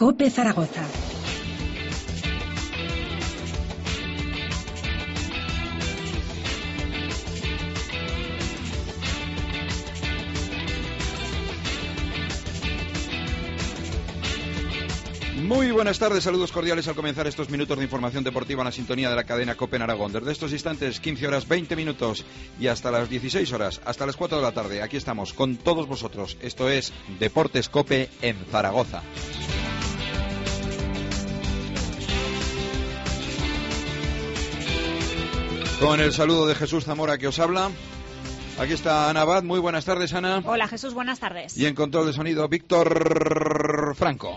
COPE Zaragoza. Muy buenas tardes, saludos cordiales al comenzar estos minutos de información deportiva en la sintonía de la cadena COPE en Aragón. Desde estos instantes, 15 horas 20 minutos y hasta las 16 horas, hasta las 4 de la tarde, aquí estamos con todos vosotros. Esto es Deportes COPE en Zaragoza. Con el saludo de Jesús Zamora que os habla. Aquí está Ana Abad. Muy buenas tardes, Ana. Hola, Jesús, buenas tardes. Y en control de sonido, Víctor Franco.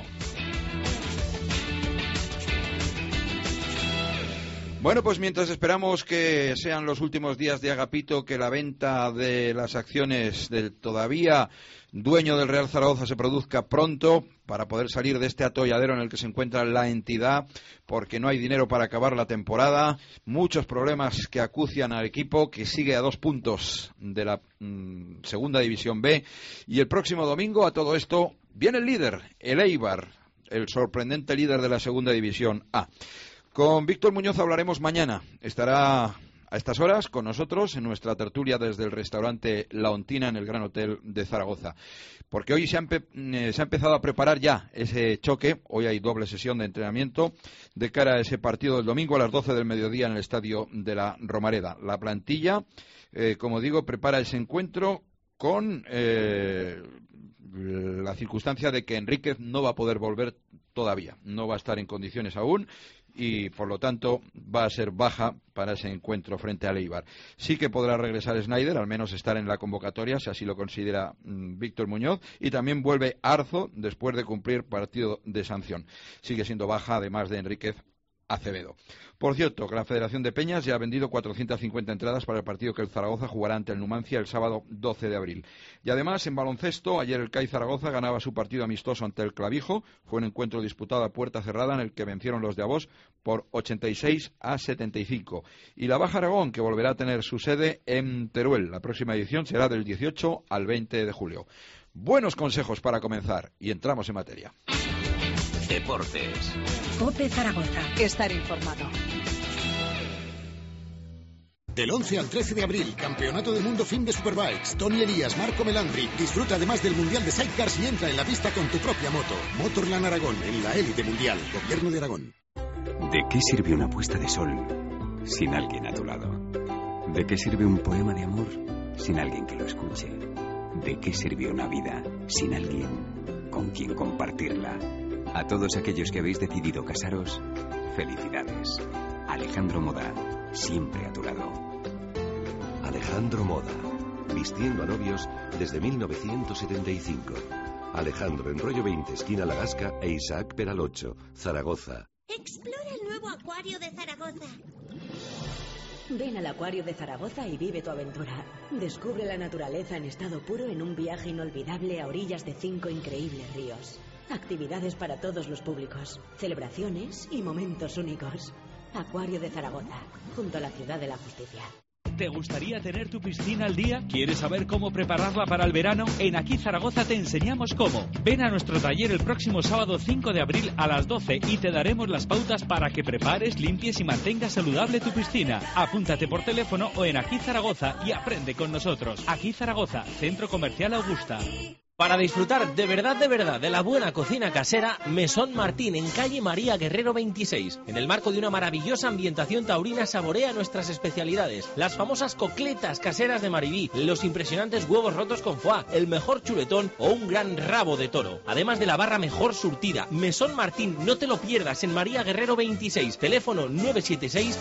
Bueno, pues mientras esperamos que sean los últimos días de Agapito, que la venta de las acciones del todavía dueño del Real Zaragoza se produzca pronto para poder salir de este atolladero en el que se encuentra la entidad, porque no hay dinero para acabar la temporada, muchos problemas que acucian al equipo, que sigue a 2 puntos de la Segunda División B, y el próximo domingo a todo esto viene el líder, el Eibar, el sorprendente líder de la Segunda División A. Con Víctor Muñoz hablaremos mañana. Estará a estas horas con nosotros en nuestra tertulia desde el restaurante La Ontina en el Gran Hotel de Zaragoza. Porque hoy se ha empezado a preparar ya ese choque. Hoy hay doble sesión de entrenamiento de cara a ese partido del domingo a las 12 del mediodía en el estadio de la Romareda. La plantilla, como digo, prepara ese encuentro con la circunstancia de que Enríquez no va a poder volver todavía. No va a estar en condiciones aún. Y por lo tanto va a ser baja para ese encuentro frente al Eibar. Sí que podrá regresar Snyder, al menos estar en la convocatoria, si así lo considera Víctor Muñoz, y también vuelve Arzo después de cumplir partido de sanción. Sigue siendo baja, además de Enríquez Acevedo. Por cierto, que la Federación de Peñas ya ha vendido 450 entradas para el partido que el Zaragoza jugará ante el Numancia el sábado 12 de abril. Y además, en baloncesto, ayer el CAI Zaragoza ganaba su partido amistoso ante el Clavijo. Fue un encuentro disputado a puerta cerrada en el que vencieron los de Avós por 86-75. Y la Baja Aragón, que volverá a tener su sede en Teruel. La próxima edición será del 18 al 20 de julio. Buenos consejos para comenzar y entramos en materia. Deportes. COPE Zaragoza. Estar informado. Del 11 al 13 de abril, Campeonato del Mundo Fin de Superbikes. Tony Elías, Marco Melandri. Disfruta además del Mundial de Sidecars y entra en la pista con tu propia moto. Motorland Aragón, en la élite mundial. Gobierno de Aragón. ¿De qué sirve una puesta de sol sin alguien a tu lado? ¿De qué sirve un poema de amor sin alguien que lo escuche? ¿De qué sirve una vida sin alguien con quien compartirla? A todos aquellos que habéis decidido casaros, felicidades. Alejandro Moda, siempre a tu lado. Alejandro Moda, vistiendo a novios desde 1975. Alejandro en Rollo 20, esquina La Gasca, e Isaac Peralocho, Zaragoza. Explora el nuevo acuario de Zaragoza. Ven al Acuario de Zaragoza y vive tu aventura. Descubre la naturaleza en estado puro en un viaje inolvidable a orillas de 5 increíbles ríos. Actividades para todos los públicos, celebraciones y momentos únicos. Acuario de Zaragoza, junto a la Ciudad de la Justicia. ¿Te gustaría tener tu piscina al día? ¿Quieres saber cómo prepararla para el verano? En Aquí Zaragoza te enseñamos cómo. Ven a nuestro taller el próximo sábado 5 de abril a las 12 y te daremos las pautas para que prepares, limpies y mantengas saludable tu piscina. Apúntate por teléfono o en Aquí Zaragoza y aprende con nosotros. Aquí Zaragoza, Centro Comercial Augusta. Para disfrutar de verdad de la buena cocina casera, Mesón Martín en calle María Guerrero 26. En el marco de una maravillosa ambientación taurina saborea nuestras especialidades. Las famosas cocletas caseras de Maribí, los impresionantes huevos rotos con foie, el mejor chuletón o un gran rabo de toro. Además de la barra mejor surtida. Mesón Martín, no te lo pierdas, en María Guerrero 26. Teléfono 976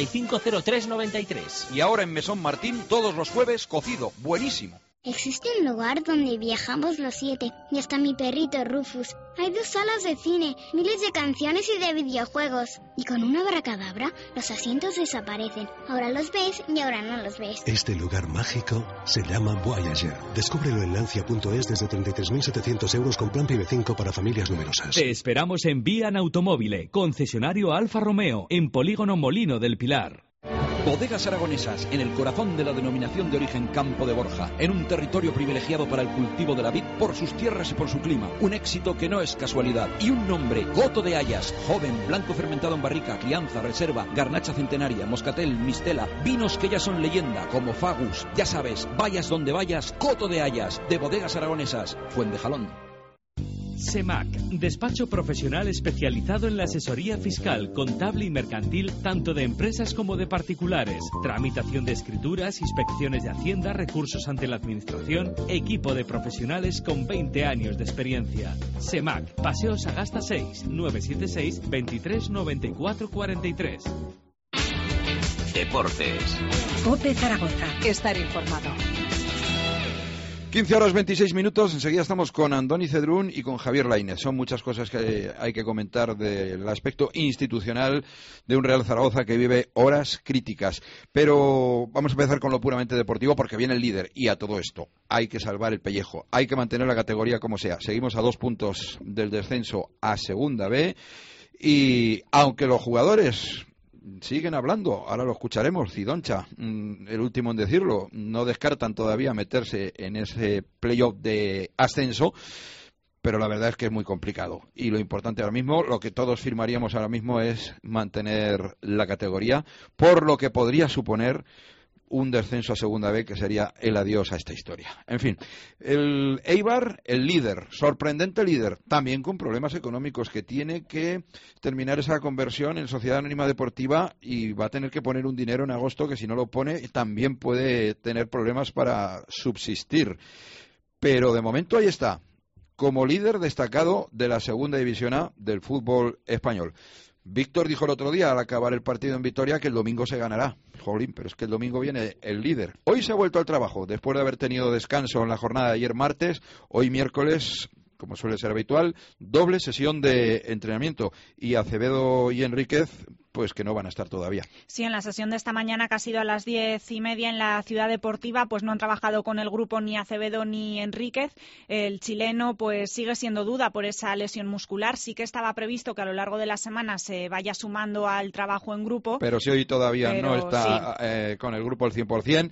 750393. Y ahora en Mesón Martín, todos los jueves, cocido. Buenísimo. Existe un lugar donde viajamos los 7 y hasta mi perrito Rufus. Hay 2 salas de cine, miles de canciones y de videojuegos. Y con una abracadabra, los asientos desaparecen. Ahora los ves y ahora no los ves. Este lugar mágico se llama Voyager. Descúbrelo en Lancia.es desde 33.700 euros con plan PIB 5 para familias numerosas. Te esperamos en Vian Automóvil, concesionario Alfa Romeo, en Polígono Molino del Pilar. Bodegas Aragonesas, en el corazón de la denominación de origen Campo de Borja, en un territorio privilegiado para el cultivo de la vid por sus tierras y por su clima. Un éxito que no es casualidad. Y un nombre, Coto de Hayas, joven, blanco fermentado en barrica, crianza, reserva, garnacha centenaria, moscatel, mistela, vinos que ya son leyenda, como Fagus. Ya sabes, vayas donde vayas, Coto de Hayas, de Bodegas Aragonesas, Fuentejalón. SEMAC, despacho profesional especializado en la asesoría fiscal, contable y mercantil, tanto de empresas como de particulares. Tramitación de escrituras, inspecciones de Hacienda, recursos ante la Administración, equipo de profesionales con 20 años de experiencia. SEMAC, Paseo Sagasta 6, 976 23 94 43. Deportes. COPE Zaragoza. Estar informado. 15 horas 26 minutos, enseguida estamos con Andoni Cedrún y con Javier Lainez. Son muchas cosas que hay que comentar del aspecto institucional de un Real Zaragoza que vive horas críticas. Pero vamos a empezar con lo puramente deportivo porque viene el líder y a todo esto hay que salvar el pellejo, hay que mantener la categoría como sea. Seguimos a 2 puntos del descenso a Segunda B y aunque los jugadores siguen hablando, ahora lo escucharemos, Cidoncha, el último en decirlo, no descartan todavía meterse en ese playoff de ascenso, pero la verdad es que es muy complicado. Y lo importante ahora mismo, lo que todos firmaríamos ahora mismo es mantener la categoría, por lo que podría suponer un descenso a Segunda B, que sería el adiós a esta historia. En fin, el Eibar, el líder, sorprendente líder, también con problemas económicos, que tiene que terminar esa conversión en Sociedad Anónima Deportiva y va a tener que poner un dinero en agosto que si no lo pone también puede tener problemas para subsistir. Pero de momento ahí está, como líder destacado de la Segunda División A del fútbol español. Víctor dijo el otro día al acabar el partido en Vitoria que el domingo se ganará. Jolín, pero es que el domingo viene el líder. Hoy se ha vuelto al trabajo, después de haber tenido descanso en la jornada de ayer martes, hoy miércoles, como suele ser habitual, doble sesión de entrenamiento. Y Acevedo y Enríquez, pues que no van a estar todavía. Sí, en la sesión de esta mañana, que ha sido a las 10:30 en la Ciudad Deportiva, pues no han trabajado con el grupo ni Acevedo ni Enríquez. El chileno pues sigue siendo duda por esa lesión muscular. Sí que estaba previsto que a lo largo de la semana se vaya sumando al trabajo en grupo. Pero si hoy todavía no está con el grupo al 100%,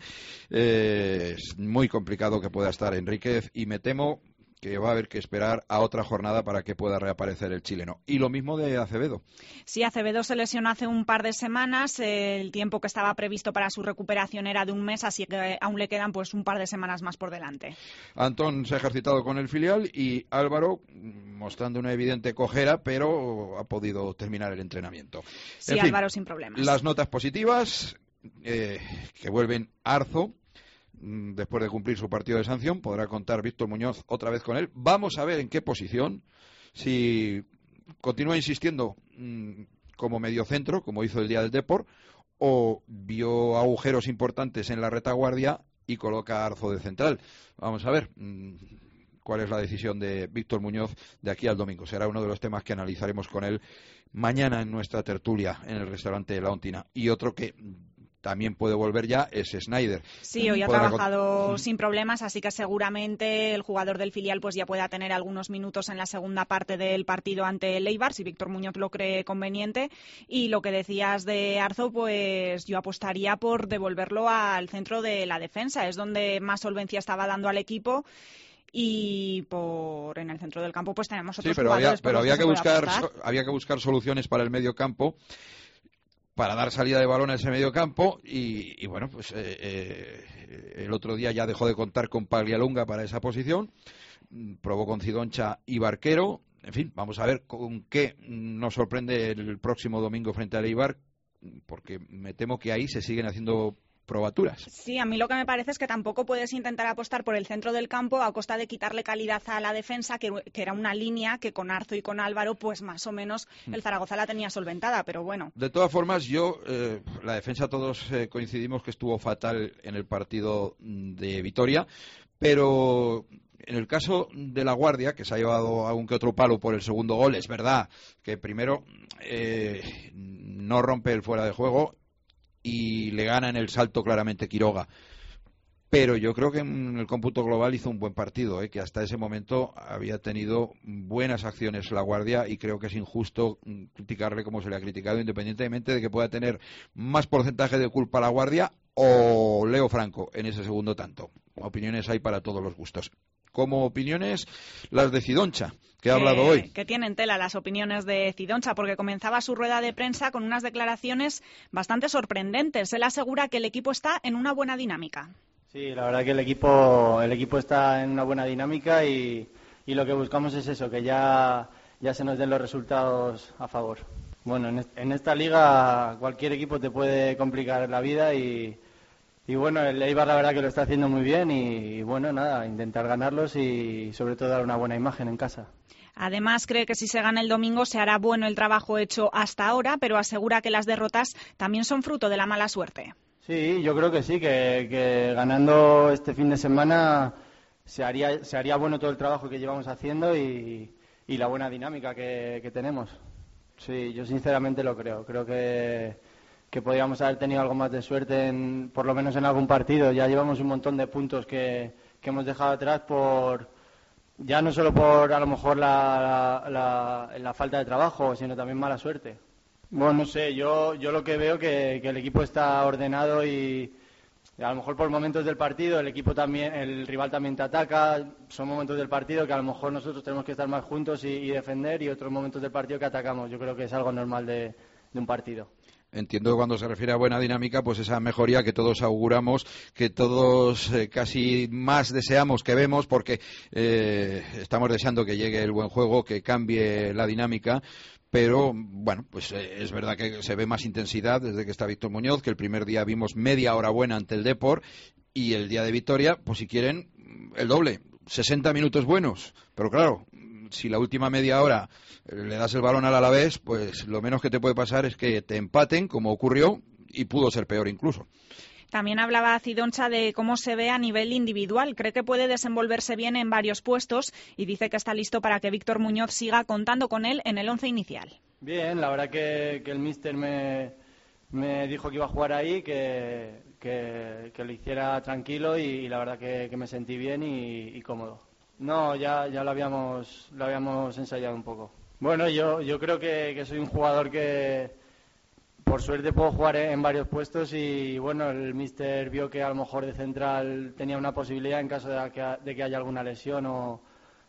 es muy complicado que pueda estar Enríquez y me temo que va a haber que esperar a otra jornada para que pueda reaparecer el chileno. Y lo mismo de Acevedo. Sí, Acevedo se lesionó hace un par de semanas. El tiempo que estaba previsto para su recuperación era de un mes, así que aún le quedan pues un par de semanas más por delante. Antón se ha ejercitado con el filial y Álvaro, mostrando una evidente cojera, pero ha podido terminar el entrenamiento. Sí, en Álvaro fin, sin problemas. Las notas positivas, que vuelven Arzo. Después de cumplir su partido de sanción, podrá contar Víctor Muñoz otra vez con él. Vamos a ver en qué posición, si continúa insistiendo como mediocentro, como hizo el día del Depor, o vio agujeros importantes en la retaguardia y coloca a Arzo de central. Vamos a ver cuál es la decisión de Víctor Muñoz de aquí al domingo. Será uno de los temas que analizaremos con él mañana en nuestra tertulia en el restaurante de La Ontina. Y otro que también puede volver ya es Snyder. Sí, hoy ha trabajado sin problemas, así que seguramente el jugador del filial pues ya pueda tener algunos minutos en la segunda parte del partido ante el Eibar, si Víctor Muñoz lo cree conveniente. Y lo que decías de Arzo, pues yo apostaría por devolverlo al centro de la defensa, es donde más solvencia estaba dando al equipo. Y en el centro del campo pues tenemos otros jugadores. Pero había que buscar soluciones para el medio campo, para dar salida de balón a ese medio campo y bueno, pues el otro día ya dejó de contar con Paglialunga para esa posición, probó con Cidoncha y Barquero. En fin, vamos a ver con qué nos sorprende el próximo domingo frente al Eibar, porque me temo que ahí se siguen haciendo probaturas. Sí, a mí lo que me parece es que tampoco puedes intentar apostar por el centro del campo a costa de quitarle calidad a la defensa, que era una línea que con Arzo y con Álvaro pues más o menos el Zaragoza la tenía solventada, pero bueno. De todas formas, la defensa todos coincidimos que estuvo fatal en el partido de Vitoria, pero en el caso de La Guardia, que se ha llevado algún que otro palo por el segundo gol, es verdad que primero no rompe el fuera de juego y le gana en el salto claramente Quiroga. pero yo creo que en el cómputo global hizo un buen partido, que hasta ese momento había tenido buenas acciones La Guardia, y creo que es injusto criticarle como se le ha criticado, independientemente de que pueda tener más porcentaje de culpa La Guardia o Leo Franco en ese segundo tanto. Opiniones hay para todos los gustos. Como opiniones, las de Cidoncha, que ha hablado hoy. Que tienen tela las opiniones de Cidoncha, porque comenzaba su rueda de prensa con unas declaraciones bastante sorprendentes. Él asegura que el equipo está en una buena dinámica. Sí, la verdad que el equipo está en una buena dinámica y lo que buscamos es eso, que ya se nos den los resultados a favor. Bueno, en esta liga cualquier equipo te puede complicar la vida y bueno, el Eibar la verdad que lo está haciendo muy bien y bueno, nada, intentar ganarlos y sobre todo dar una buena imagen en casa. Además, cree que si se gana el domingo se hará bueno el trabajo hecho hasta ahora, pero asegura que las derrotas también son fruto de la mala suerte. Sí, yo creo que sí, que ganando este fin de semana se haría bueno todo el trabajo que llevamos haciendo y la buena dinámica que tenemos. Sí, yo sinceramente lo creo. Creo que podríamos haber tenido algo más de suerte, por lo menos en algún partido. Ya llevamos un montón de puntos que hemos dejado atrás ya no solo por a lo mejor la falta de trabajo, sino también mala suerte. Bueno, no sé, yo lo que veo que el equipo está ordenado y a lo mejor por momentos del partido el rival también te ataca. Son momentos del partido que a lo mejor nosotros tenemos que estar más juntos y defender, y otros momentos del partido que atacamos. Yo creo que es algo normal de un partido. Entiendo que cuando se refiere a buena dinámica, pues esa mejoría que todos auguramos, que todos casi más deseamos que vemos, porque estamos deseando que llegue el buen juego, que cambie la dinámica. Pero, bueno, pues es verdad que se ve más intensidad desde que está Víctor Muñoz, que el primer día vimos media hora buena ante el Depor, y el día de Vitoria, pues si quieren, el doble, 60 minutos buenos. Pero claro, si la última media hora le das el balón al Alavés, pues lo menos que te puede pasar es que te empaten, como ocurrió, y pudo ser peor incluso. También hablaba Cidoncha de cómo se ve a nivel individual. Cree que puede desenvolverse bien en varios puestos y dice que está listo para que Víctor Muñoz siga contando con él en el once inicial. Bien, la verdad que el míster me dijo que iba a jugar ahí, que lo hiciera tranquilo y la verdad que me sentí bien y cómodo. No, ya lo habíamos ensayado un poco. Bueno, yo creo que soy un jugador que por suerte puedo jugar en varios puestos y bueno, el míster vio que a lo mejor de central tenía una posibilidad en caso de que haya alguna lesión o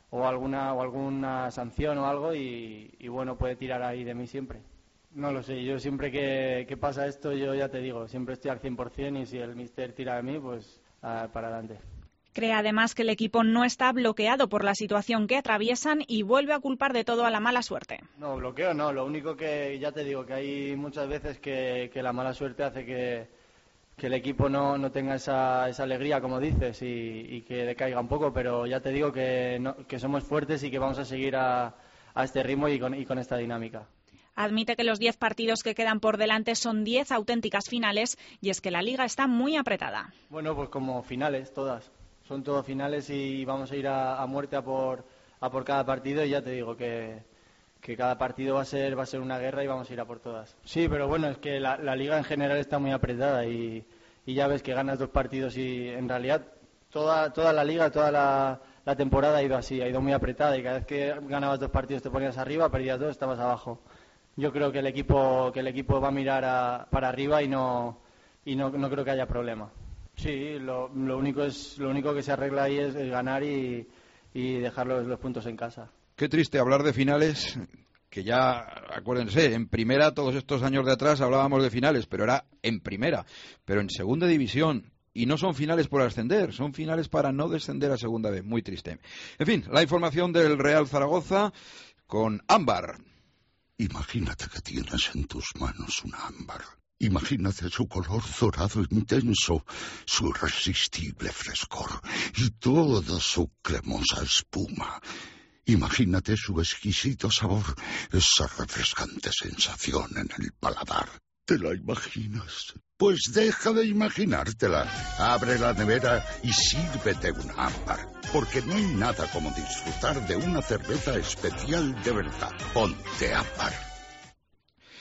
alguna sanción o algo y bueno, puede tirar ahí de mí siempre. No lo sé, yo siempre que pasa esto, yo ya te digo, siempre estoy al 100% y si el míster tira de mí, pues para adelante. Cree además que el equipo no está bloqueado por la situación que atraviesan y vuelve a culpar de todo a la mala suerte. No, bloqueo no. Lo único que ya te digo que hay muchas veces que la mala suerte hace que el equipo no tenga esa alegría, como dices, y que decaiga un poco. Pero ya te digo que somos fuertes y que vamos a seguir a este ritmo y con esta dinámica. Admite que los 10 partidos que quedan por delante son 10 auténticas finales y es que la liga está muy apretada. Bueno, pues como finales todas. Son todos finales y vamos a ir a muerte a por cada partido y ya te digo que cada partido va a ser una guerra y vamos a ir a por todas. Sí, pero bueno, es que la liga en general está muy apretada y ya ves que ganas 2 partidos y en realidad toda la liga, toda la temporada ha ido así, ha ido muy apretada y cada vez que ganabas 2 partidos te ponías arriba, perdías 2, estabas abajo. Yo creo que el equipo va a mirar para arriba y no creo que haya problema. Sí, lo único que se arregla ahí es ganar y dejar los puntos en casa. Qué triste hablar de finales, que ya, acuérdense, en primera todos estos años de atrás hablábamos de finales, pero era en primera, pero en segunda división. Y no son finales por ascender, son finales para no descender a segunda vez. Muy triste. En fin, la información del Real Zaragoza con Ámbar. Imagínate que tienes en tus manos un ámbar. Imagínate su color dorado intenso, su irresistible frescor y toda su cremosa espuma. Imagínate su exquisito sabor, esa refrescante sensación en el paladar. ¿Te la imaginas? Pues deja de imaginártela. Abre la nevera y sírvete un ámbar, porque no hay nada como disfrutar de una cerveza especial de verdad. Ponte Ámbar.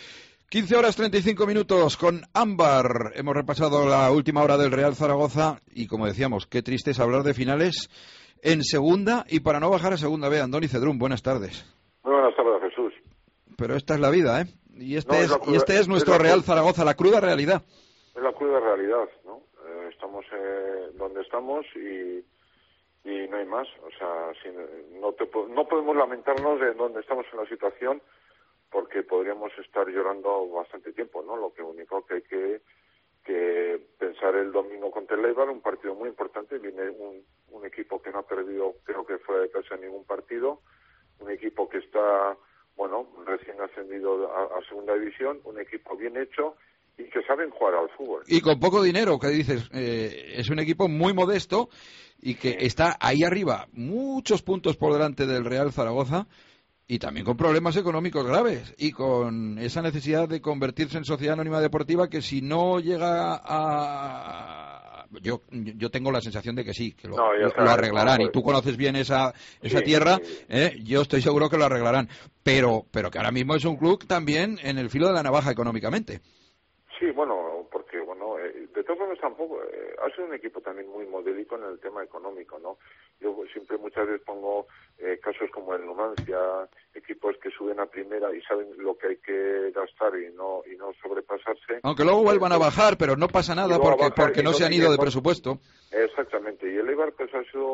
15 horas 35 minutos con Ámbar. Hemos repasado la última hora del Real Zaragoza y, como decíamos, qué triste es hablar de finales en segunda y para no bajar a segunda B. Andoni Cedrún, buenas tardes. Muy buenas tardes, Jesús. Pero esta es la vida, ¿eh? Y este es nuestro Real Zaragoza, la cruda realidad. Es la cruda realidad, ¿no? Estamos donde estamos y no hay más. O sea, no podemos lamentarnos de donde estamos en la situación, porque podríamos estar llorando bastante tiempo, ¿no? Lo único que hay que pensar el domingo contra el Eibar, un partido muy importante. Viene un equipo que no ha perdido, creo que fuera de casa, ningún partido, un equipo que está, recién ascendido a segunda división, un equipo bien hecho y que saben jugar al fútbol. Y con poco dinero, que dices, es un equipo muy modesto y que está ahí arriba, muchos puntos por delante del Real Zaragoza, y también con problemas económicos graves y con esa necesidad de convertirse en sociedad anónima deportiva que si no llega a... Yo tengo la sensación de que sí, que lo arreglarán, y tú conoces bien esa tierra, sí. Yo estoy seguro que lo arreglarán, pero que ahora mismo es un club también en el filo de la navaja económicamente. Sí, porque de todas formas tampoco ha sido un equipo también muy modélico en el tema económico, ¿no? Yo siempre muchas veces pongo casos como el Numancia, equipos que suben a primera y saben lo que hay que gastar y no sobrepasarse. Aunque luego vuelvan a bajar, pero no pasa nada porque no se han ido de presupuesto. Exactamente, y el Eibar pues ha sido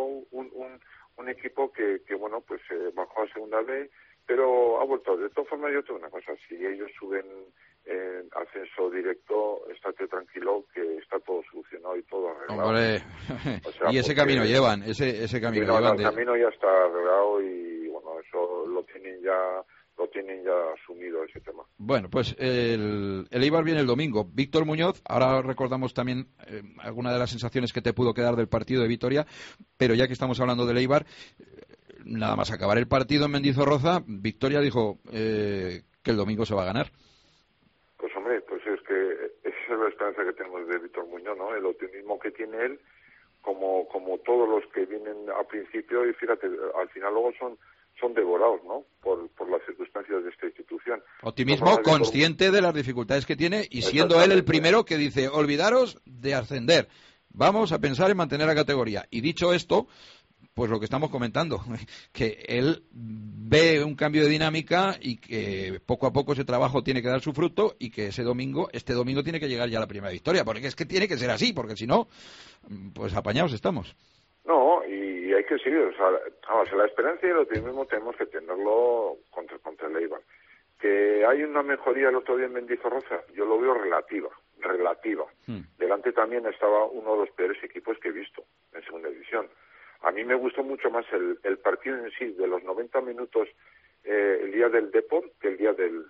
un equipo que bajó a segunda B, pero ha vuelto. De todas formas, yo tengo una cosa, si ellos suben en ascenso directo, estate tranquilo que está todo solucionado y todo arreglado. Hombre, y ese camino llevan, ese camino llevan. El camino ya está arreglado y eso lo tienen ya asumido, ese tema. Bueno, pues el Eibar viene el domingo. Víctor Muñoz, ahora recordamos también alguna de las sensaciones que te pudo quedar del partido de Vitoria, pero ya que estamos hablando del Eibar, nada más acabar el partido en Mendizorroza, Victoria dijo que el domingo se va a ganar. Pues hombre, pues es que esa es la esperanza que tenemos de Víctor Muñoz, ¿no? El optimismo que tiene él, como todos los que vienen al principio, y fíjate, al final luego son devorados, ¿no? Por las circunstancias de esta institución. Optimismo consciente de las dificultades que tiene y siendo él el primero que dice, olvidaros de ascender, vamos a pensar en mantener la categoría. Y dicho esto, pues lo que estamos comentando, que él ve un cambio de dinámica y que poco a poco ese trabajo tiene que dar su fruto y que este domingo tiene que llegar ya la primera victoria, porque es que tiene que ser así, porque si no, pues apañados estamos. No, y hay que seguir, la esperanza y el optimismo tenemos que tenerlo contra el Eibar. Que hay una mejoría el otro día en Mendizorroza, yo lo veo relativa. Delante también estaba uno de los peores equipos que he visto en segunda división. A mí me gustó mucho más el partido en sí, de los 90 minutos el día del Depor, que el día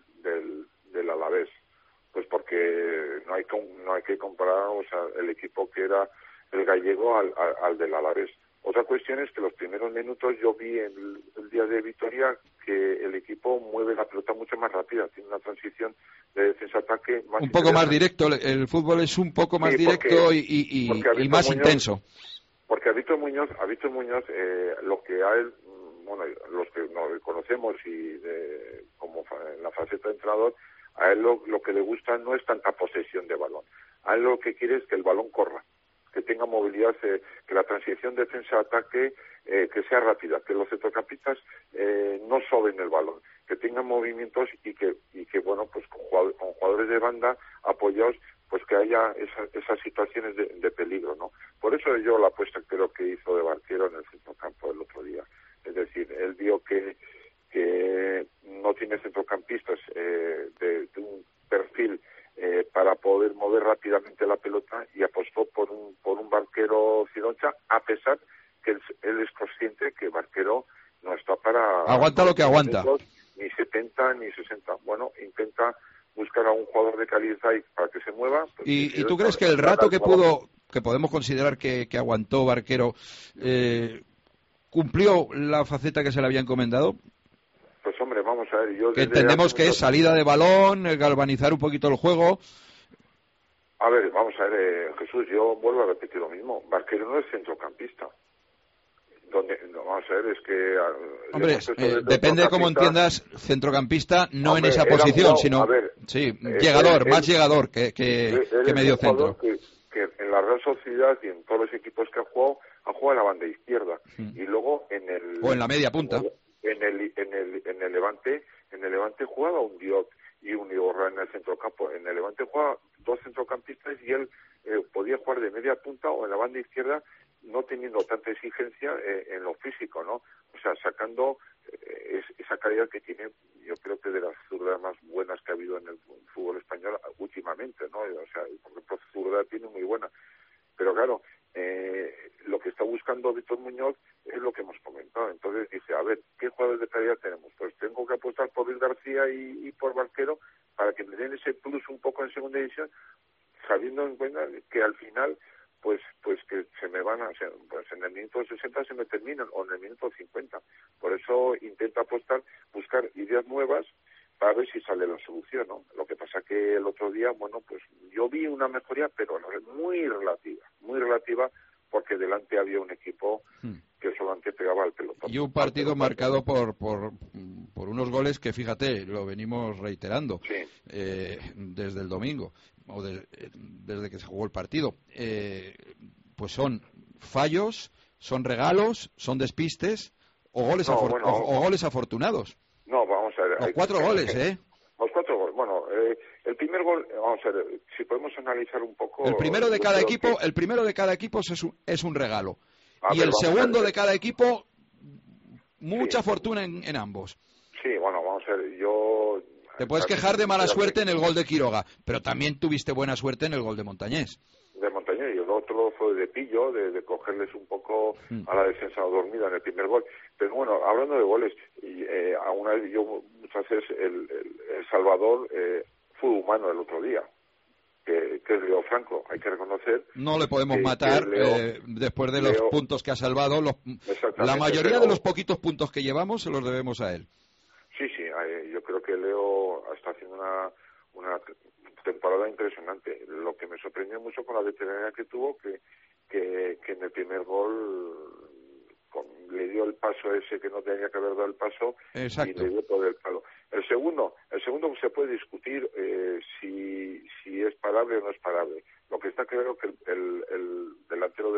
del Alavés. Pues porque no hay que comparar el equipo que era el gallego al del Alavés. Otra cuestión es que los primeros minutos yo vi el día de Vitoria que el equipo mueve la pelota mucho más rápida, tiene una transición de defensa-ataque más un poco más directo, el fútbol es un poco más directo y más intenso. Porque a Víctor Muñoz lo que a él, los que nos conocemos y como en la faceta de entrenador, a él lo que le gusta no es tanta posesión de balón. A él lo que quiere es que el balón corra, que tenga movilidad, que la transición defensa-ataque que sea rápida, que los centrocampistas no soben el balón, que tengan movimientos y que pues con jugadores de banda apoyados, pues que haya esas situaciones de peligro, ¿no? Por eso yo la apuesta creo que hizo de Barquero en el centrocampo el otro día. Es decir, él vio que no tiene centrocampistas de un perfil para poder mover rápidamente la pelota y apostó por un Barquero Cidoncha, a pesar que él es consciente que Barquero no está para... Aguanta lo que aguanta. Ni 70 ni 60. Bueno, intenta buscar a un jugador de calidad ahí para que se mueva. Pues, ¿Y tú crees que el rato que podemos considerar que aguantó Barquero, cumplió la faceta que se le había encomendado? Pues hombre, vamos a ver. Que entendemos que es salida de balón, galvanizar un poquito el juego. A ver, vamos a ver, Jesús, yo vuelvo a repetir lo mismo. Barquero no es centrocampista. vamos a ver, es que... Hombre, depende de cómo entiendas centrocampista, no hombre, en esa posición, sino... llegador, más llegador que medio centro. Que en la Real Sociedad y en todos los equipos que ha jugado en la banda izquierda. Y luego en el... O en la media punta. En el Levante jugaba un Diop y un Iborra en el centrocampo. En el Levante jugaba dos centrocampistas y él podía jugar de media punta o en la banda izquierda, no teniendo tanta exigencia en lo físico, ¿no? O sea, sacando esa calidad que tiene, yo creo que de las zurdas más buenas que ha habido en el fútbol español últimamente, ¿no? O sea, por ejemplo, zurda tiene muy buena. Pero claro, lo que está buscando Víctor Muñoz es lo que hemos comentado. Entonces dice, a ver, ¿qué jugadores de calidad tenemos? Pues tengo que apostar por Luis García y por Barquero para que me den ese plus un poco en segunda división, sabiendo en cuenta que al final pues que se me van pues en el minuto 60 se me terminan, o en el minuto 50. Por eso intento apostar, buscar ideas nuevas para ver si sale la solución, ¿no? Lo que pasa que el otro día, bueno, pues yo vi una mejoría, pero muy relativa, porque delante había un equipo que solamente pegaba al pelotón. Y un partido marcado por unos goles que, fíjate, lo venimos reiterando desde el domingo, o desde que se jugó el partido. Pues son fallos, son regalos, son despistes, o goles, o goles afortunados. No, vamos a ver. Los 4 goles, Los 4 goles. Bueno, el primer gol, vamos a ver, si podemos analizar un poco... El primero de cada equipo es un regalo. Y el segundo de cada equipo, mucha fortuna en ambos. Sí, bueno, vamos a ver, yo... Te puedes quejar de mala suerte en el gol de Quiroga, pero también tuviste buena suerte en el gol de Montañés. De Montañés, y el otro fue de pillo, de cogerles un poco a la defensa dormida en el primer gol. Pero bueno, hablando de goles, yo muchas veces el Salvador fue humano el otro día, que es Leo Franco, hay que reconocer. No le podemos matar después de los puntos que ha salvado. La mayoría de los poquitos puntos que llevamos se los debemos a él. Sí, yo creo que Leo está haciendo una temporada impresionante. Lo que me sorprendió mucho con la veteranía que tuvo, que en el primer gol le dio el paso ese que no tenía que haber dado el paso. Exacto. Y le dio todo el palo. El segundo se puede discutir si es parable o no es parable. Lo que está claro que el delantero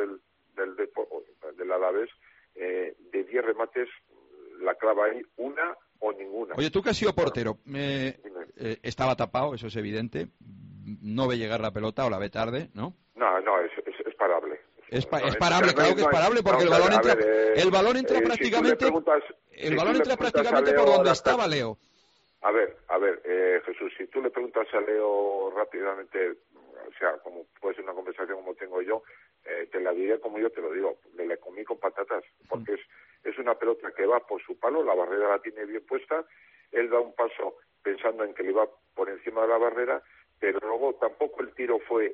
del Alavés de 10 remates la clava ahí una o ninguna. Oye, tú que has sido portero, estaba tapado, eso es evidente. No ve llegar la pelota o la ve tarde, ¿no? No, es parable. Es parable, claro que es parable, porque el balón entra prácticamente por donde estaba Leo. A ver, Jesús, si tú le preguntas a Leo rápidamente, o sea, como puede ser una conversación como tengo yo, te la diré como yo te lo digo, le comí con patatas, porque es una pelota que va por su palo, la barrera la tiene bien puesta, él da un paso pensando en que le iba por encima de la barrera, pero luego tampoco el tiro fue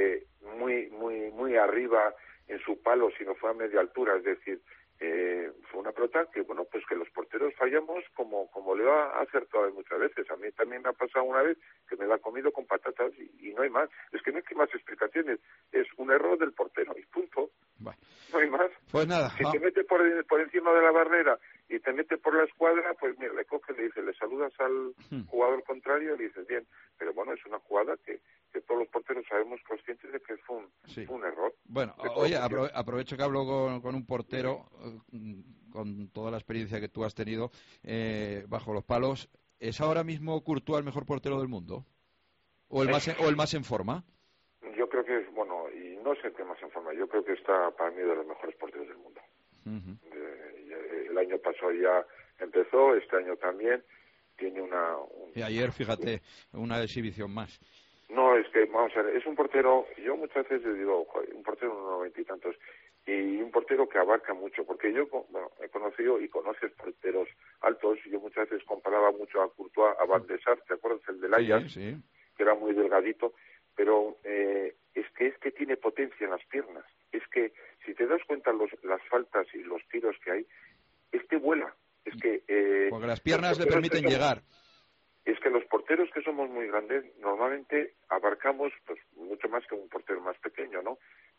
muy arriba en su palo, sino fue a media altura, es decir, fue una pelota que, bueno, pues que los porteros fallamos como le ha acertado muchas veces. A mí también me ha pasado una vez que me la ha comido con patatas y no hay más. Es que no hay que más explicaciones. Es un error del portero y punto. Bueno, no hay más. Pues nada. Si te mete por encima de la barrera y te mete por la escuadra, pues mira, le coges, le saludas al jugador contrario y le dices bien. Pero bueno, es una jugada que todos los porteros sabemos conscientes de que fue un error. Bueno, oye, aprovecho que hablo con un portero, con toda la experiencia que tú has tenido bajo los palos. ¿Es ahora mismo Courtois el mejor portero del mundo? ¿O el más en forma? Yo creo que es, bueno, y no sé qué más en forma, yo creo que está para mí de los mejores porteros del mundo. El año pasado ya empezó, este año también, tiene Y ayer, fíjate, una exhibición más. No, es que, vamos a ver, es un portero, yo muchas veces digo, un portero de 90 y tantos, y un portero que abarca mucho, porque yo, bueno, he conocido y conoces porteros altos, yo muchas veces comparaba mucho a Courtois, a Van de Sar, ¿te acuerdas? El del Ajax, sí. Que era muy delgadito, pero es que tiene potencia en las piernas, es que, si te das cuenta las faltas y los tiros que hay, vuela, es que... porque las piernas le permiten llegar. Es que los porteros que somos muy grandes normalmente abarcamos pues mucho más que un portero más pequeño, ¿no?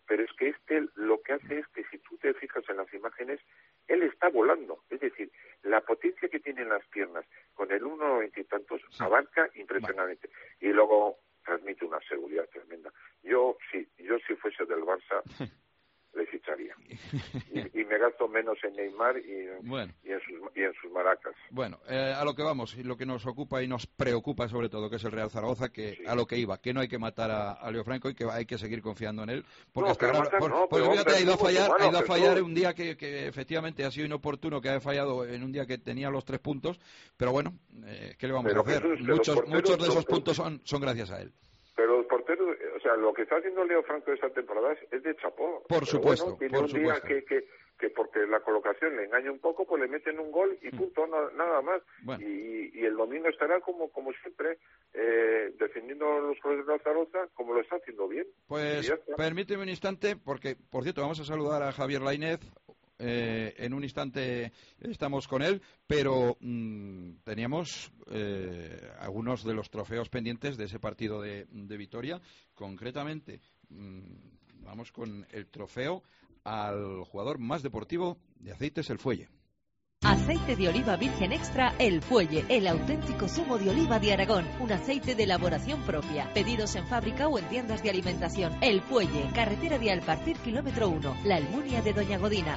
pero es que lo que hace es que si tú te fijas en las imágenes, él está volando, es decir, la potencia que tiene en las piernas con el 1,90 y tantos abarca impresionantemente y luego transmite una seguridad tremenda. Yo si fuese del Barça le ficharía y me gasto menos en Neymar y en sus maracas. Bueno, a lo que vamos, y lo que nos ocupa y nos preocupa sobre todo, que es el Real Zaragoza, que a lo que iba, que no hay que matar a Leo Franco y que hay que seguir confiando en él, porque hasta ahora, fíjate, ha ido a fallar un día que efectivamente ha sido inoportuno, que ha fallado en un día que tenía los 3 puntos, pero bueno, ¿qué le vamos a hacer? Muchos de esos puntos son gracias a él. Pero los porteros, o sea, lo que está haciendo Leo Franco esta temporada es de chapó. Por supuesto. Tiene un día que porque la colocación le engaña un poco, pues le meten un gol y punto, nada más. Bueno. Y el domingo estará como siempre, defendiendo los colores de la Zaragoza, como lo está haciendo bien. Pues permíteme un instante, porque, por cierto, vamos a saludar a Javier Lainez. En un instante estamos con él, pero teníamos algunos de los trofeos pendientes de ese partido de Vitoria. Concretamente, vamos con el trofeo al jugador más deportivo de Aceites El Fuelle. Aceite de oliva virgen extra El Fuelle, el auténtico zumo de oliva de Aragón, un aceite de elaboración propia. Pedidos en fábrica o en tiendas de alimentación. El Fuelle, carretera de Alpartir, kilómetro 1, La Almunia de Doña Godina,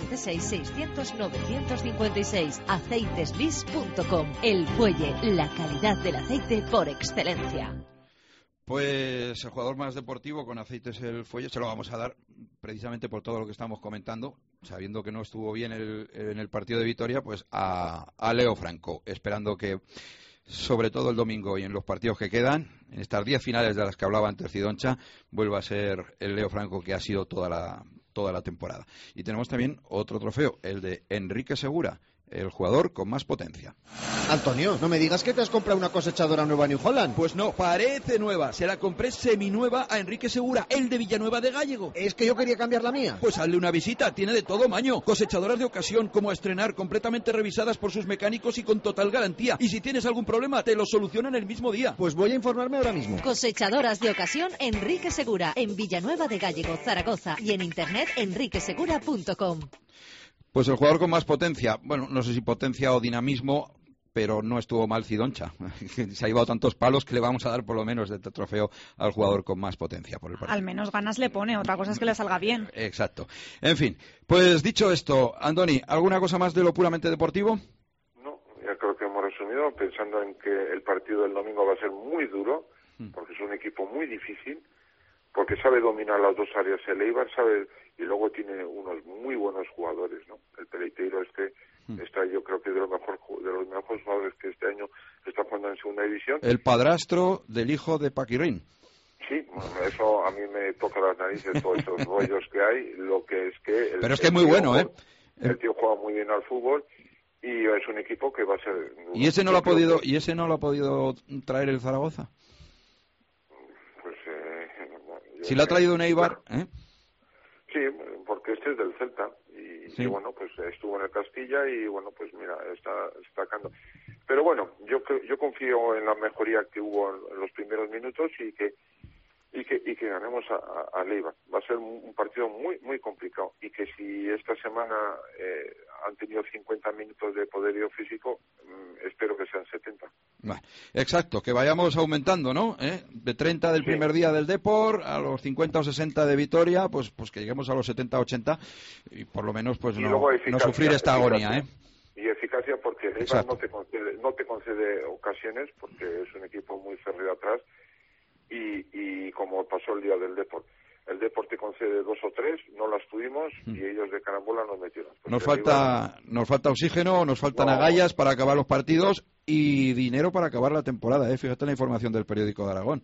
976-600-956, aceitesbis.com. El Fuelle, la calidad del aceite por excelencia. Pues el jugador más deportivo con Aceites El Fuelle se lo vamos a dar precisamente por todo lo que estamos comentando, sabiendo que no estuvo bien en el partido de Vitoria, pues a Leo Franco, esperando que sobre todo el domingo y en los partidos que quedan, en estas 10 finales de las que hablaba antes Cidoncha, vuelva a ser el Leo Franco que ha sido toda la temporada. Y tenemos también otro trofeo, el de Enrique Segura, el jugador con más potencia. Antonio, no me digas que te has comprado una cosechadora nueva en New Holland. Pues no, parece nueva. Se la compré seminueva a Enrique Segura, el de Villanueva de Gállego. Es que yo quería cambiar la mía. Pues hazle una visita, tiene de todo maño. Cosechadoras de ocasión, como a estrenar, completamente revisadas por sus mecánicos y con total garantía. Y si tienes algún problema, te lo solucionan el mismo día. Pues voy a informarme ahora mismo. Cosechadoras de ocasión Enrique Segura, en Villanueva de Gállego, Zaragoza, y en internet enriquesegura.com. Pues el jugador con más potencia, bueno, no sé si potencia o dinamismo, pero no estuvo mal Cidoncha. Se ha llevado tantos palos que le vamos a dar por lo menos de este trofeo al jugador con más potencia por el partido. Al menos ganas le pone, otra cosa es que le salga bien. Exacto. En fin, pues dicho esto, Andoni, ¿alguna cosa más de lo puramente deportivo? No, ya creo que hemos resumido, pensando en que el partido del domingo va a ser muy duro, porque es un equipo muy difícil, porque sabe dominar las dos áreas el Eibar, y luego tiene unos muy buenos jugadores, ¿no? El Peleiteiro está, yo creo que de los mejores jugadores que este año está jugando en segunda división. El padrastro del hijo de Paquirrín. Sí, bueno, eso a mí me toca las narices, todos esos rollos que hay, lo que es que... Pero es que es muy bueno, ¿eh? El tío juega muy bien al fútbol y es un equipo que va a ser... ¿Y ese no lo ha podido traer el Zaragoza? Pues... si lo ha traído un Eibar, ¿eh? Sí, porque este es del Celta y bueno, pues estuvo en el Castilla y bueno, pues mira, está sacando. Pero bueno, yo confío en la mejoría que hubo en los primeros minutos y que ganemos a Leiva. Va a ser un partido muy muy complicado y que si esta semana han tenido 50 minutos de poderío físico, espero que sean 70. Bueno, exacto, que vayamos aumentando, ¿no? De 30 del primer día del Depor a los 50 o 60 de Vitoria, pues que lleguemos a los 70 80 y por lo menos pues no sufrir esta agonía, ¿eh? Y eficacia porque el Eibar no te concede ocasiones porque es un equipo muy férreo atrás y como pasó el día del Depor. El Depor te concede 2 o 3, no las tuvimos y ellos de carambola nos metieron. Nos falta oxígeno, nos faltan agallas para acabar los partidos y dinero para acabar la temporada, ¿eh? Fíjate la información del periódico de Aragón.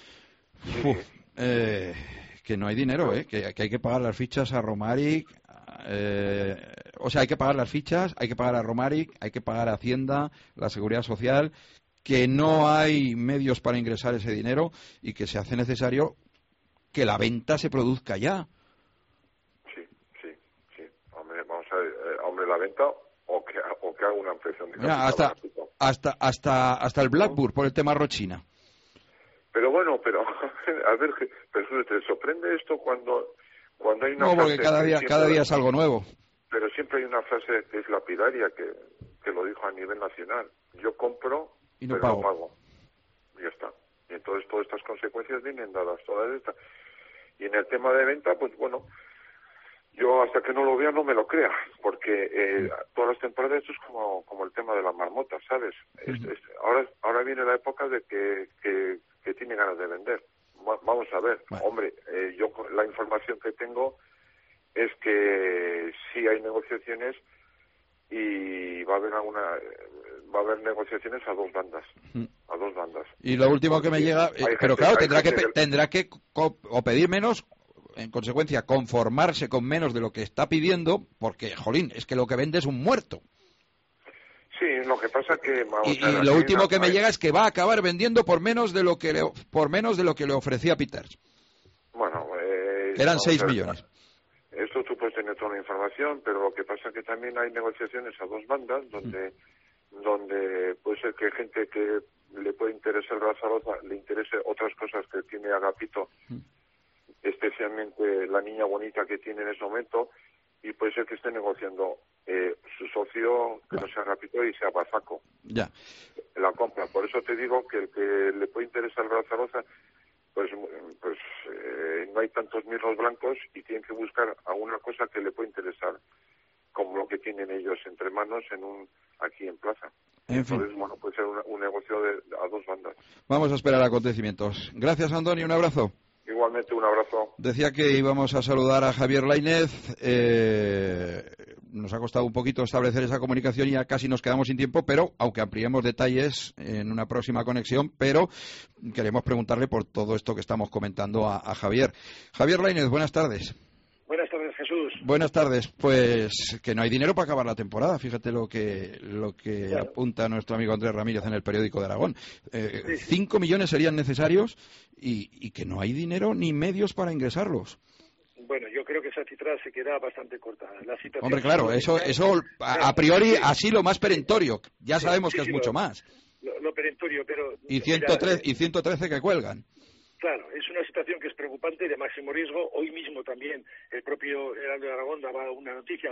Que no hay dinero, que hay que pagar las fichas a Romaric, o sea, hay que pagar las fichas, hay que pagar a Romaric, hay que pagar a Hacienda, la Seguridad Social, que no hay medios para ingresar ese dinero y que se hace necesario que la venta se produzca ya. Sí. Hombre, vamos a ver, la venta o que haga una ampliación de capital. Hasta el Blackburn por el tema Rochina. Pero bueno, a ver, pero ¿te sorprende esto cuando Cuando hay una No, porque frase cada día es algo nuevo. Pero siempre hay una frase que es lapidaria, que lo dijo a nivel nacional. Yo compro, y no pero pago. no pago. Y ya está. Y entonces todas estas consecuencias vienen dadas, todas estas. Y en el tema de venta, pues bueno, yo hasta que no lo vea no me lo crea, porque todas las temporadas esto es como el tema de las marmotas, ¿sabes? Ahora viene la época de que tiene ganas de vender. Vamos a ver, hombre, yo la información que tengo es que sí hay negociaciones y va a haber negociaciones a dos bandas. Y lo último que me llega, pero claro, tendrá que o pedir menos, en consecuencia conformarse con menos de lo que está pidiendo, porque jolín, es que lo que vende es un muerto. Sí, lo que pasa que y lo último que me llega es que va a acabar vendiendo por menos de lo que le ofrecía Peters. Bueno, que eran 6 millones. Esto tú puedes tener toda la información, pero lo que pasa es que también hay negociaciones a dos bandas donde puede ser que gente que le puede interesar la Zaragoza le interese otras cosas que tiene Agapito, especialmente la niña bonita que tiene en ese momento, y puede ser que esté negociando su socio que no sea Agapito y sea Bazaco. Ya. La compra. Por eso te digo que el que le puede interesar la Zaragoza, pues no hay tantos mirlos blancos y tienen que buscar alguna cosa que le pueda interesar, como lo que tienen ellos entre manos aquí en Plaza. En Entonces, fin. bueno, puede ser un negocio a dos bandas. Vamos a esperar acontecimientos. Gracias, Antonio, un abrazo. Igualmente, un abrazo. Decía que íbamos a saludar a Javier Lainez. Nos ha costado un poquito establecer esa comunicación y ya casi nos quedamos sin tiempo, pero aunque ampliemos detalles en una próxima conexión, pero queremos preguntarle por todo esto que estamos comentando a Javier. Javier Lainez, buenas tardes. Buenas tardes, Jesús. Buenas tardes. Pues que no hay dinero para acabar la temporada. Fíjate lo que claro, apunta nuestro amigo Andrés Ramírez en el periódico de Aragón. 5 millones serían necesarios y que no hay dinero ni medios para ingresarlos. Bueno, yo creo que esa cifra se queda bastante corta. La situación. Hombre, claro, eso a priori así lo más perentorio. Ya sabemos que es mucho más. Lo perentorio, pero... Y 113 que cuelgan. Claro, es una situación que es preocupante y de máximo riesgo. Hoy mismo también el propio Heraldo de Aragón daba una noticia,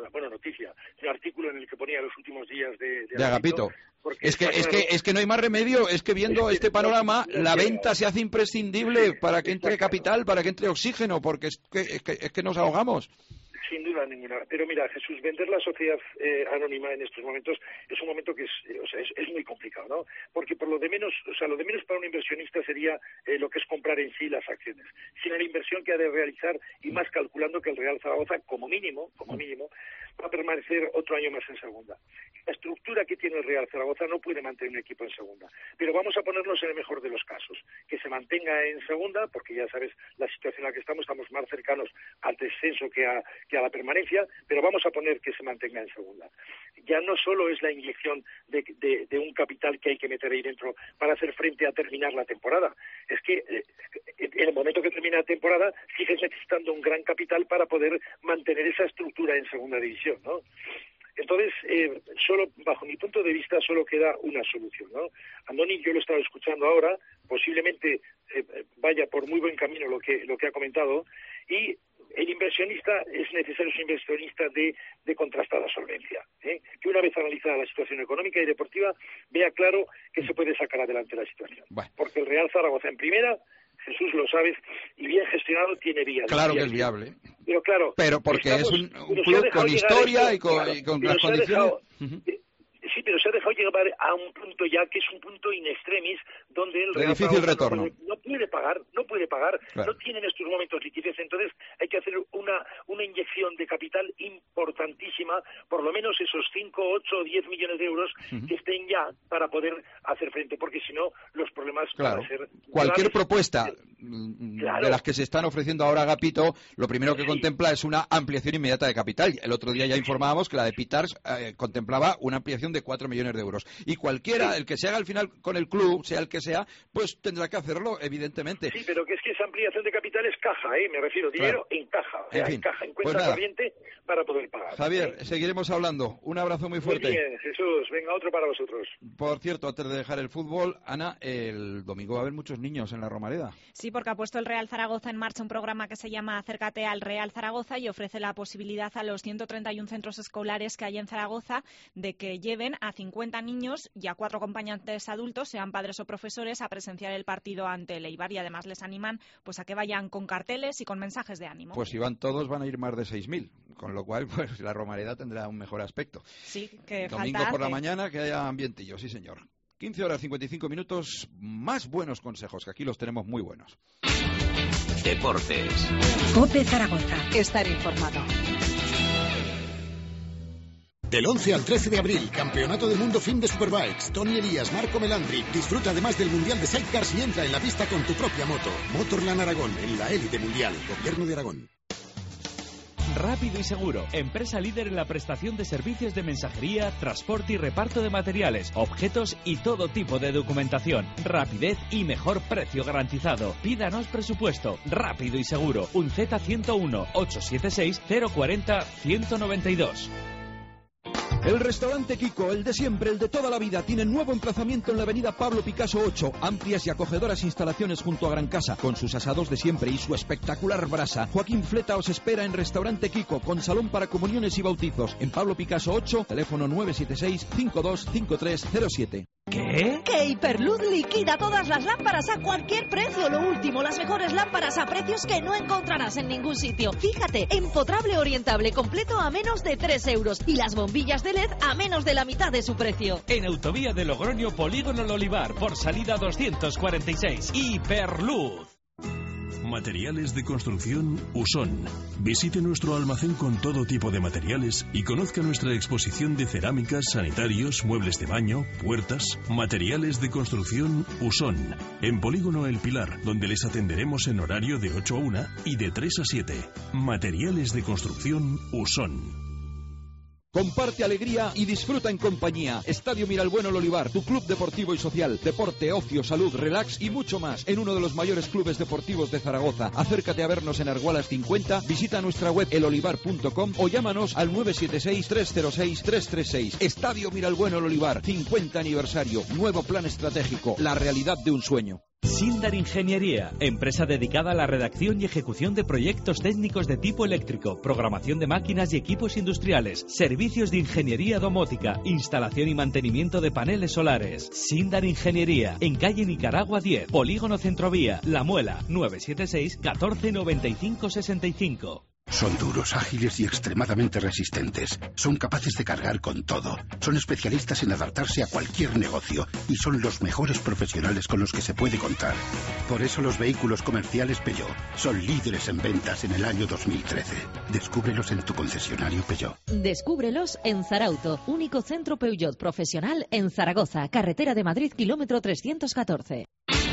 un artículo en el que ponía los últimos días de Agapito. Es que no hay más remedio, es que viendo este panorama la venta se hace imprescindible para que entre capital, para que entre oxígeno, porque es que nos ahogamos. Sin duda ninguna. Pero mira, Jesús, vender la sociedad anónima en estos momentos es un momento que es muy complicado, ¿no? Porque lo de menos para un inversionista sería lo que es comprar en sí las acciones. Sin la inversión que ha de realizar y más calculando que el Real Zaragoza, como mínimo, va a permanecer otro año más en segunda. La estructura que tiene el Real Zaragoza no puede mantener un equipo en segunda. Pero vamos a ponernos en el mejor de los casos. Que se mantenga en segunda, porque ya sabes la situación en la que estamos más cercanos al descenso que a la permanencia, pero vamos a poner que se mantenga en segunda. Ya no solo es la inyección de un capital que hay que meter ahí dentro para hacer frente a terminar la temporada. Es que en el momento que termina la temporada sigues necesitando un gran capital para poder mantener esa estructura en segunda división, ¿no? Entonces, solo bajo mi punto de vista, solo queda una solución, ¿no? Andoni, yo lo estaba escuchando ahora, posiblemente vaya por muy buen camino lo que ha comentado, y el inversionista es necesario un inversionista de contrastada solvencia, que una vez analizada la situación económica y deportiva vea claro que se puede sacar adelante la situación. Bueno. Porque el Real Zaragoza en primera, Jesús lo sabes, y bien gestionado tiene vías. Claro que es viable. Pero claro, porque es un club con historia y con las condiciones. Sí, pero se ha dejado llegar a un punto ya que es un punto in extremis donde el de difícil retorno. No puede pagar, claro. No tiene en estos momentos liquidez, entonces hay que hacer una inyección de capital importantísima, por lo menos esos 5, 8 o 10 millones de euros que estén ya para poder hacer frente, porque si no los problemas van a ser cualquier graves. propuesta de las que se están ofreciendo ahora, Agapito, lo primero que contempla es una ampliación inmediata de capital. El otro día ya informábamos que la de Peters contemplaba una ampliación de 4 millones de euros. Y cualquiera, el que se haga al final con el club, sea el que sea, pues tendrá que hacerlo, evidentemente. Sí, pero que es que esa ampliación de capital es caja, me refiero, dinero en caja, en caja, en cuenta corriente para poder pagar. Javier, seguiremos hablando. Un abrazo muy fuerte. Muy bien, Jesús, venga, otro para vosotros. Por cierto, antes de dejar el fútbol, Ana, el domingo va a haber muchos niños en la Romareda. Sí, porque ha puesto el Real Zaragoza en marcha un programa que se llama Acércate al Real Zaragoza y ofrece la posibilidad a los 131 centros escolares que hay en Zaragoza de que lleven a 50 niños y a 4 acompañantes adultos, sean padres o profesores, a presenciar el partido ante el Eibar, y además les animan pues a que vayan con carteles y con mensajes de ánimo. Pues si van todos van a ir más de 6.000, con lo cual pues la romareda tendrá un mejor aspecto. Sí, que domingo falta por la hace. mañana que haya ambientillo, sí señor. 15 horas 55 minutos, más buenos consejos, que aquí los tenemos muy buenos. Deportes. COPE Zaragoza. Estar informado. Del 11 al 13 de abril, Campeonato del Mundo Fin de Superbikes. Tony Elías, Marco Melandri. Disfruta además del Mundial de Sidecars y entra en la pista con tu propia moto. Motorland Aragón, en la élite mundial. Gobierno de Aragón. Rápido y Seguro, empresa líder en la prestación de servicios de mensajería, transporte y reparto de materiales, objetos y todo tipo de documentación. Rapidez y mejor precio garantizado. Pídanos presupuesto. Rápido y Seguro. Un Z101 876 040 192. El restaurante Kiko, el de siempre, el de toda la vida, tiene nuevo emplazamiento en la avenida Pablo Picasso 8. Amplias y acogedoras instalaciones junto a Gran Casa, con sus asados de siempre y su espectacular brasa. Joaquín Fleta os espera en Restaurante Kiko, con salón para comuniones y bautizos. En Pablo Picasso 8, teléfono 976-525307. ¿Qué? Que Hiperluz liquida todas las lámparas a cualquier precio. Lo último, las mejores lámparas a precios que no encontrarás en ningún sitio. Fíjate, empotrable orientable completo a menos de 3 euros y las bombillas de LED a menos de la mitad de su precio. En Autovía de Logroño, Polígono El Olivar, por salida 246. Hiperluz. Materiales de construcción Usón. Visite nuestro almacén con todo tipo de materiales y conozca nuestra exposición de cerámicas, sanitarios, muebles de baño, puertas. Materiales de construcción Usón. En Polígono El Pilar, donde les atenderemos en horario de 8 a 1 y de 3 a 7. Materiales de construcción Usón. Comparte alegría y disfruta en compañía. Estadio Miralbueno El Olivar, tu club deportivo y social. Deporte, ocio, salud, relax y mucho más. En uno de los mayores clubes deportivos de Zaragoza. Acércate a vernos en Argualas 50, visita nuestra web elolivar.com o llámanos al 976-306-336. Estadio Miralbueno El Olivar, 50 aniversario. Nuevo plan estratégico. La realidad de un sueño. Sindar Ingeniería, empresa dedicada a la redacción y ejecución de proyectos técnicos de tipo eléctrico, programación de máquinas y equipos industriales, servicios de ingeniería domótica, instalación y mantenimiento de paneles solares. Sindar Ingeniería, en calle Nicaragua 10, Polígono Centrovía, La Muela, 976 14 95 65. Son duros, ágiles y extremadamente resistentes. Son capaces de cargar con todo. Son especialistas en adaptarse a cualquier negocio y son los mejores profesionales con los que se puede contar. Por eso los vehículos comerciales Peugeot son líderes en ventas en el año 2013. Descúbrelos en tu concesionario Peugeot. Descúbrelos en Zarauto, único centro Peugeot profesional en Zaragoza, carretera de Madrid, kilómetro 314.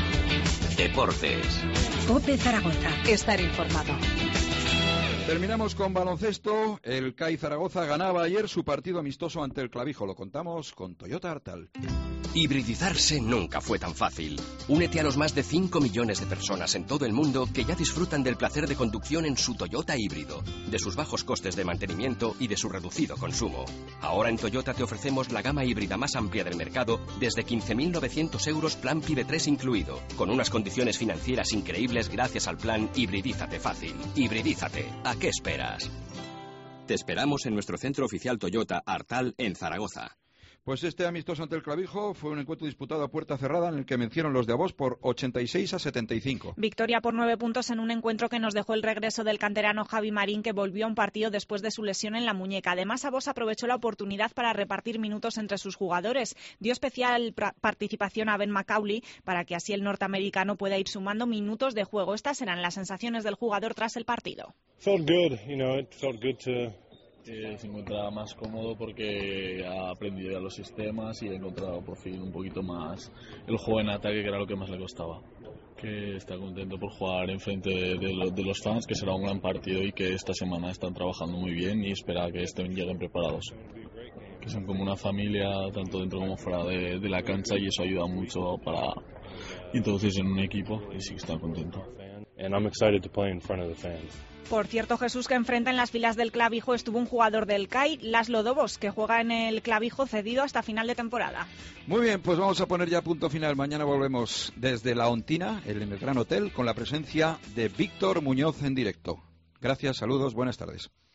Deportes. COPE Zaragoza. Estar informado. Terminamos con baloncesto. El CAI Zaragoza ganaba ayer su partido amistoso ante el Clavijo. Lo contamos con Toyota Artal. Hibridizarse nunca fue tan fácil. Únete a los más de 5 millones de personas en todo el mundo que ya disfrutan del placer de conducción en su Toyota híbrido, de sus bajos costes de mantenimiento y de su reducido consumo. Ahora en Toyota te ofrecemos la gama híbrida más amplia del mercado desde 15.900 euros plan PIB 3 incluido, con unas condiciones financieras increíbles gracias al plan Hibridízate Fácil. Hibridízate. ¿A qué esperas? Te esperamos en nuestro centro oficial Toyota Artal en Zaragoza. Pues este amistoso ante el Clavijo fue un encuentro disputado a puerta cerrada en el que vencieron los de Avós por 86-75. Victoria por 9 puntos en un encuentro que nos dejó el regreso del canterano Javi Marín, que volvió a un partido después de su lesión en la muñeca. Además, Avós aprovechó la oportunidad para repartir minutos entre sus jugadores. Dio especial participación a Ben McCauley para que así el norteamericano pueda ir sumando minutos de juego. Estas eran las sensaciones del jugador tras el partido. Felt good, it felt good to... se encuentra más cómodo porque ha aprendido ya los sistemas y ha encontrado por fin un poquito más el juego en ataque, que era lo que más le costaba. Que está contento por jugar enfrente de los fans, que será un gran partido y que esta semana están trabajando muy bien y espera que lleguen preparados. Que son como una familia, tanto dentro como fuera de la cancha, y eso ayuda mucho para introducirse en un equipo, y sí que están contentos. And I'm excited to play in front of the fans. Por cierto, Jesús, que enfrenta en las filas del Clavijo estuvo un jugador del CAI, Laszlo Dobos, que juega en el Clavijo cedido hasta final de temporada. Muy bien, pues vamos a poner ya punto final. Mañana volvemos desde La Ontina, en el Gran Hotel, con la presencia de Víctor Muñoz en directo. Gracias, saludos, buenas tardes.